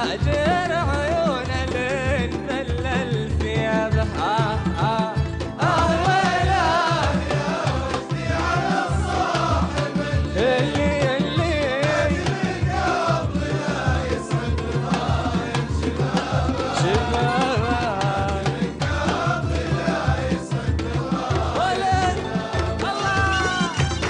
للمحاجر عيونه لين ذلل ثيابه ويله يا وجدي على الصاحب اللي عجبك قبل لا يسعد ضايع شبابه قبل لا يسعد ولد الله.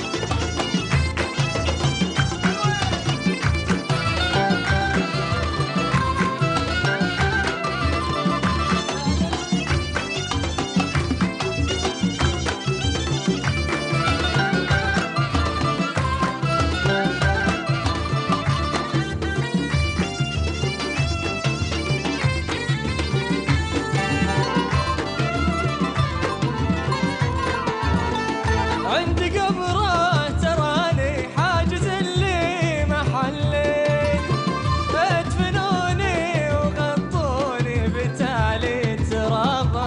عند قبره تراني حاجز اللي محلي ادفنوني وغطوني بتالي ترابا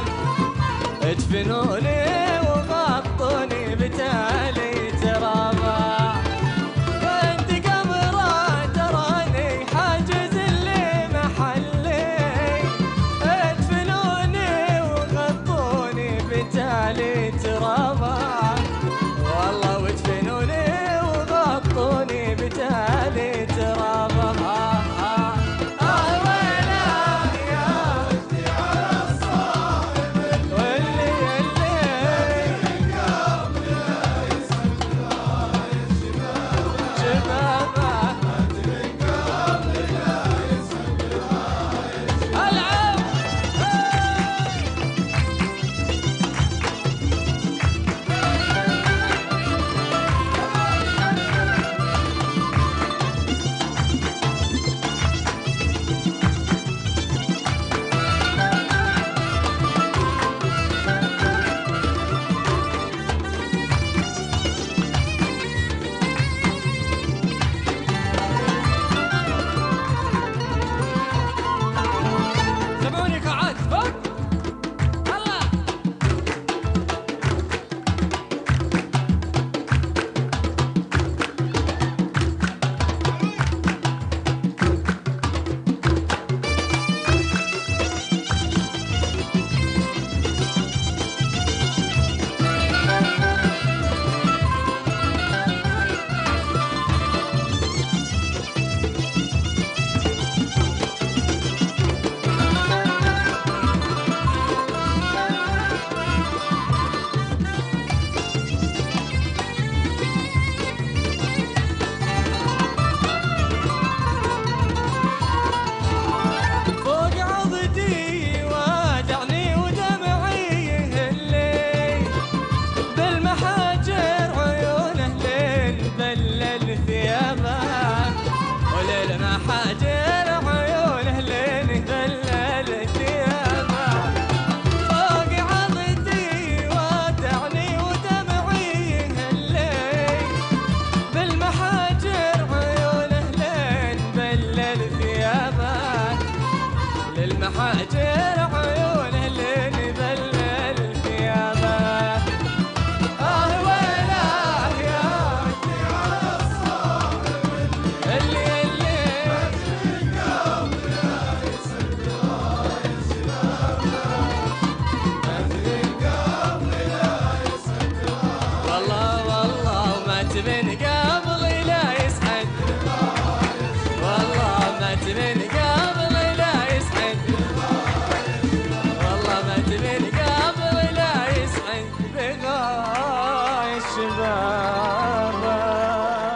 ادفنوني وغطوني بتالي ترابا عند قبره تراني حاجز اللي محلي ادفنوني وغطوني بتالي ترابا والله وادفنوني وغطوني بتالي ترابه ويله يا وجدي على الصاحب واللي قبل لا يسعد ضايع شبابه قبل لا يسعد ضايع العب سمعوني قاعات فوق الله. فوق عضدي وادعني ودمعي يهلي بالمحاجر عيونه لين ذلل ثيابه وللمحاجر عيونه لين ذلل ثيابه فوق عضدي وادعني ودمعي يهلي بالمحاجر عيونه لين ذلل ثيابه للمحاجر عيونه لين ذلل ثيابه ويله يا وجدي على الصاحب اللي